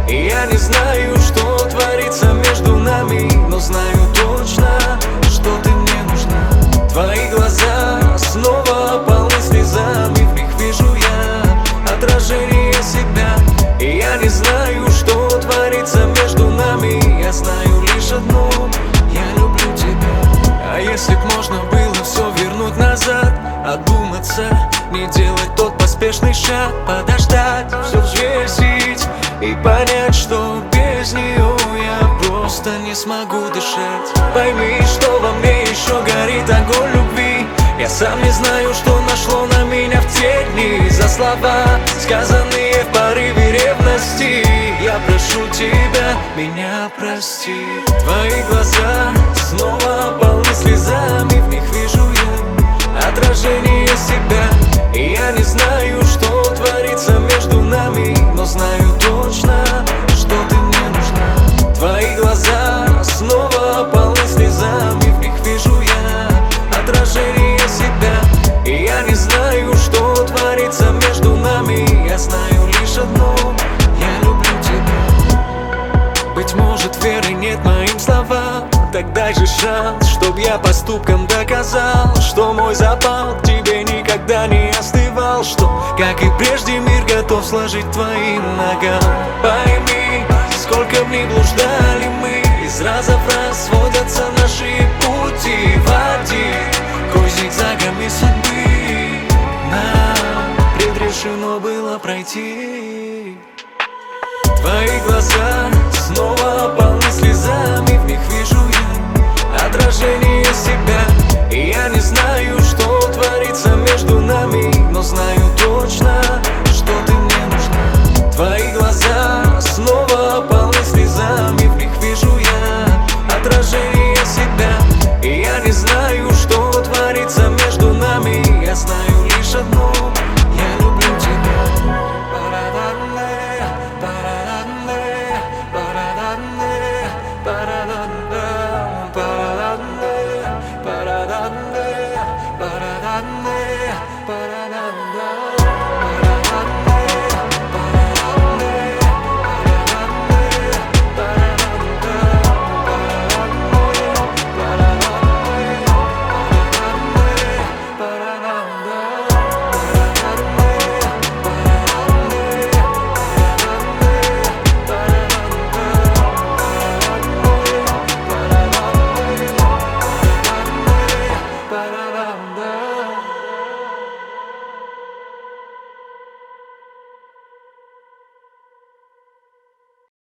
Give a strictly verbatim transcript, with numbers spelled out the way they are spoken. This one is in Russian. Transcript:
И я не знаю, что творится между нами, но знаю точно, что ты мне нужна. Твои глаза снова полны слезами, в них вижу я отражение себя. И я не знаю, что творится между нами, я знаю лишь одно: я люблю тебя. А если б можно было все вернуть назад, одуматься, не делать тот поспешный шаг, подождать, все взвесить и понять, что без нее я просто не смогу дышать. Пойми, что во мне еще горит огонь любви. Я сам не знаю, что нашло на меня в те дни. За слова, сказанные в порыве ревности, я прошу тебя, меня прости. Твои глаза снова полны слезами, в них вижу я отражение себя. И я не знаю, что творится между нами, но знаю точно, что ты мне нужна. Твои глаза снова полны слезами, в них вижу я отражение себя. И я не знаю, что творится между нами, я знаю лишь одно: я люблю тебя. Быть может, веры нет моим словам, так дай же шанс, чтоб я поступком доказал, что мой запал к тебе никогда не остывал, что, как и прежде, мир готов сложить твоим ногам. Пойми, сколько в них блуждали мы, из раза в раз сводятся наши пути в один круг зигзагами судьбы. Нам предрешено было пройти. Твои глаза